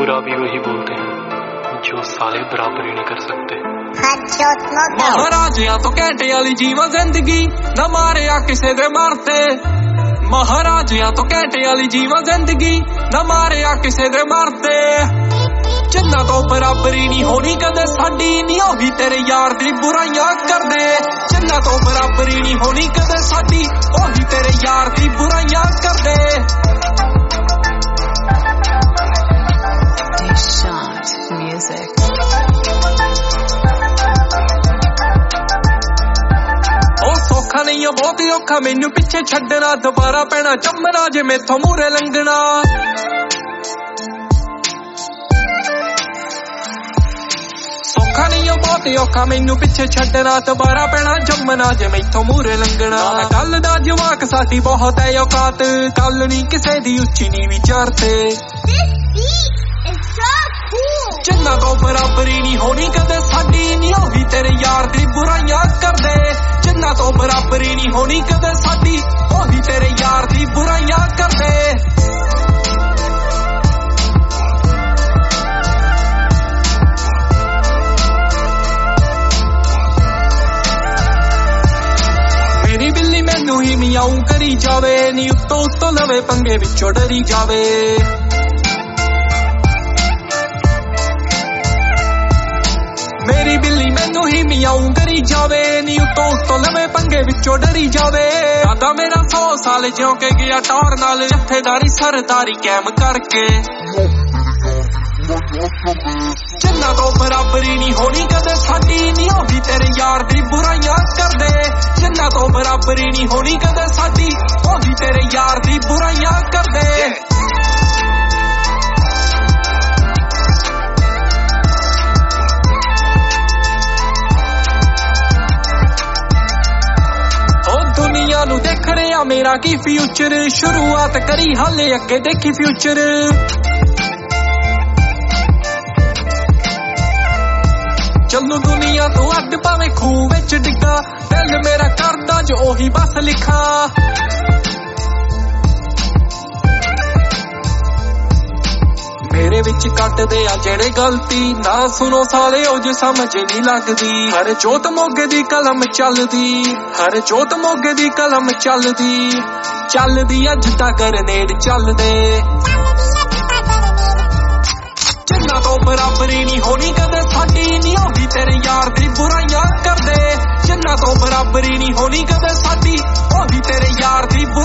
बुरा भी वही बोलते हैं जो साले बराबरी नहीं कर सकते। महाराजिया तो कहते वाली जीवन जिंदगी न मारे आ किसे दे मारते। महाराजिया तो कहते वाली जीवन जिंदगी न मारे आ किसे दे मारते। जिन्ना तो बराबरी नहीं होनी कदे साडी नहीं होगी तेरे यार दी बुराइयां कर दे। जिन्ना तो बराबरी नहीं होनी कदे साडी होगी तेरे यार दी बुराइयां कर दे। Music. सौखा नहीं बहुत ही औखा मैनू पिछे छड्डना दोबारा पैना जम्मना जे मेथों मूरे लंघना। सौखा नहीं बहुत ही औखा मैनू पिछे छड्डना दोबारा पैना जम्मना जे मेथों मूरे लंघना। गल दा जवाक साडी बहुत है औकात गल नहीं किसे दी उच्ची नी विचारते। जिन्ना तो बराबरी नहीं होनी कदे साडी नहीं होगी तेरे यार दी बुराइयां कर दे। जिन्ना तो बराबरी नहीं होनी कदे साडी होगी तेरे यार दी बुराइयां कर दे। मेरी बिल्ली मैनू ही मियाऊं करी जावे नी उत्तों लवे पंगे विचों डरी जावे। मेरी बिल्ली मैनू ही मियाऊं करी जावे नी उत्तों लवे पंगे विचों डरी जावे। दादा मेरा 100 साल जिਉਂ के गया टौर नाल जत्थेदारी सरदारी कैम करके। जिन्ना तो बराबरी नहीं होनी कदे साडी नहीं होगी तेरे यार दी बुराइयां कर दे। जिन्ना तो बराबरी नहीं होनी कदे साडी होगी तेरे यार दी बुराइयां कर दे। दुनिया नू देख रहा मेरा की फ्यूचर शुरुआत करी हाले अगे देखी फ्यूचर। चलू दुनिया तो अड भावे खूह विच डिगा दिल मेरा करदा जो ओही बस लिखा। मेरे विच कटदे आ जेड़े गलती ना सुनो साले ओ जो समझ नहीं लगदी। हर जोत मोगे दी कलम चलदी हर जोत मोगे दी कलम चलदी चलदी अज तक नेड़ चलदे। जिन्ना तो बराबरी नहीं होनी कदे साडी नहीं होगी तेरे यार दी बुराइयां कर दे। जिन्ना तो बराबरी नहीं होनी कदे साडी होगी तेरे यार दी